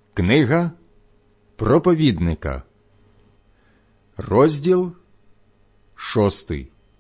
Книга проповідника, розділ 6.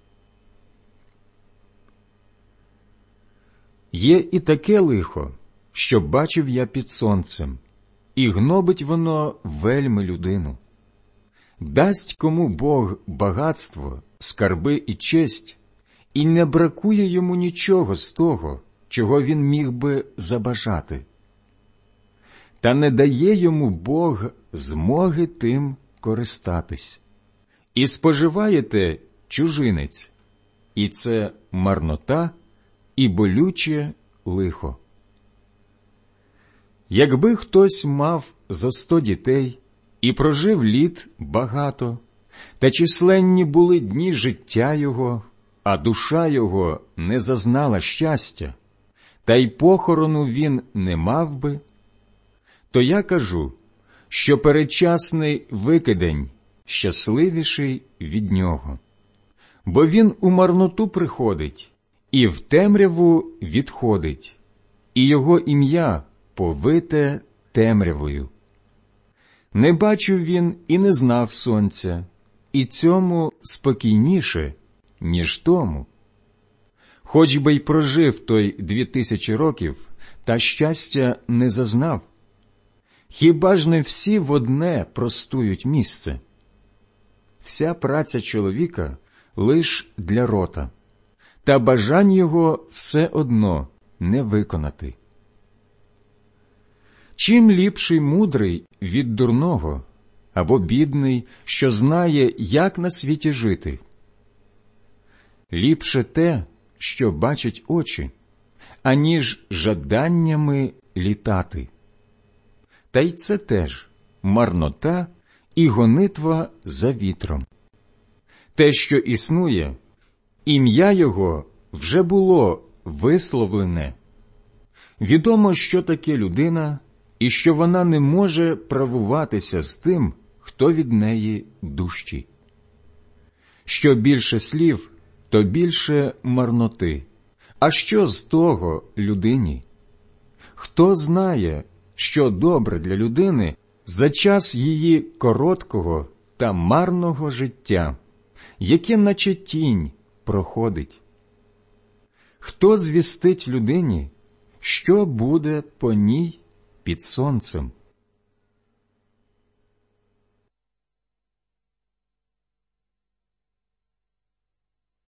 Є і таке лихо, що бачив я під сонцем, і гнобить воно вельми людину. Дасть кому Бог багатство, скарби і честь, і не бракує йому нічого з того, чого він міг би забажати. Та не дає йому Бог змоги тим користатись. І споживаєте чужинець, і це марнота і болюче лихо. Якби хтось мав за 100 дітей і прожив літ багато, та численні були дні життя його, а душа його не зазнала щастя, та й похорону він не мав би, то я кажу, що передчасний викидень щасливіший від нього. Бо він у марноту приходить, і в темряву відходить, і його ім'я повите темрявою. Не бачив він і не знав сонця, і цьому спокійніше, ніж тому. Хоч би й прожив той 2000 років, та щастя не зазнав. Хіба ж не всі в одне простують місце? Вся праця чоловіка лиш для рота, та бажань його все одно не виконати. Чим ліпший мудрий від дурного, або бідний, що знає, як на світі жити? Ліпше те, що бачать очі, аніж жаданнями літати. Та й це теж марнота і гонитва за вітром. Те, що існує, ім'я його вже було висловлене. Відомо, що таке людина, і що вона не може правуватися з тим, хто від неї дужчий. Що більше слів, то більше марноти. А що з того людині? Хто знає, що добре для людини за час її короткого та марного життя, яке наче тінь проходить? Хто звістить людині, що буде по ній під сонцем?